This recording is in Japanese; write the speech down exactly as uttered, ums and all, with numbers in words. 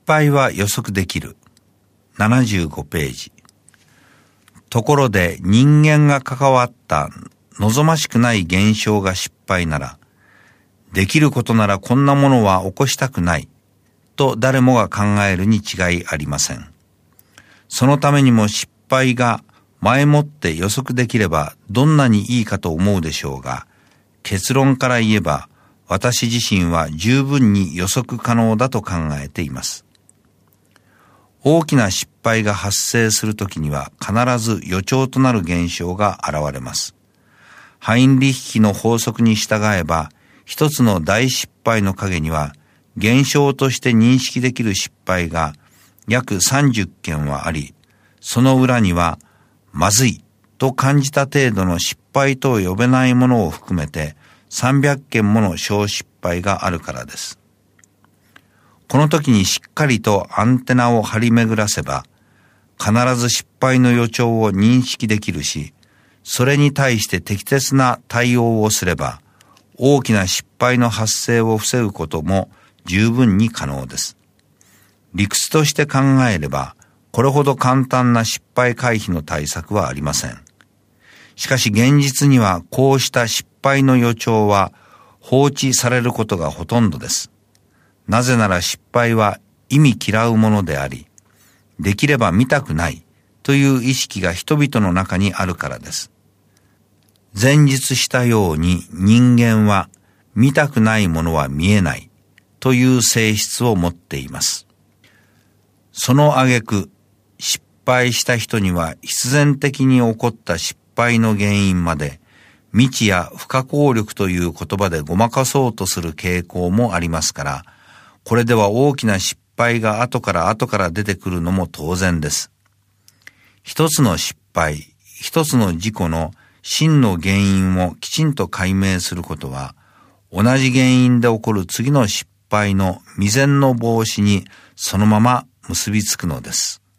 敗は予測できる。ななじゅうごページ。ところで人間が関わった望ましくない現象が失敗なら、できることならこんなものは起こしたくないと誰もが考えるに違いありません。そのためにも失敗が前もって予測できればどんなにいいかと思うでしょうが、結論から言えば私自身は十分に予測可能だと考えています。大きな失敗が発生するときには必ず予兆となる現象が現れます。ハインリッヒの法則に従えば、一つの大失敗の陰には現象として認識できる失敗が約さんじゅっけんはあり、その裏にはまずいと感じた程度の失敗と呼べないものを含めてさんびゃっけんもの小失敗があるからです。この時にしっかりとアンテナを張り巡らせば、必ず失敗の予兆を認識できるし、それに対して適切な対応をすれば、大きな失敗の発生を防ぐことも十分に可能です。理屈として考えれば、これほど簡単な失敗回避の対策はありません。しかし現実にはこうした失敗の予兆は放置されることがほとんどです。なぜなら失敗は意味嫌うものであり、できれば見たくないという意識が人々の中にあるからです。前述したように人間は見たくないものは見えないという性質を持っています。その挙句、失敗した人には必然的に起こった失敗の原因まで未知や不可抗力という言葉でごまかそうとする傾向もありますから、これでは大きな失敗が後から後から出てくるのも当然です。一つの失敗、一つの事故の真の原因をきちんと解明することは、同じ原因で起こる次の失敗の未然の防止にそのまま結びつくのです。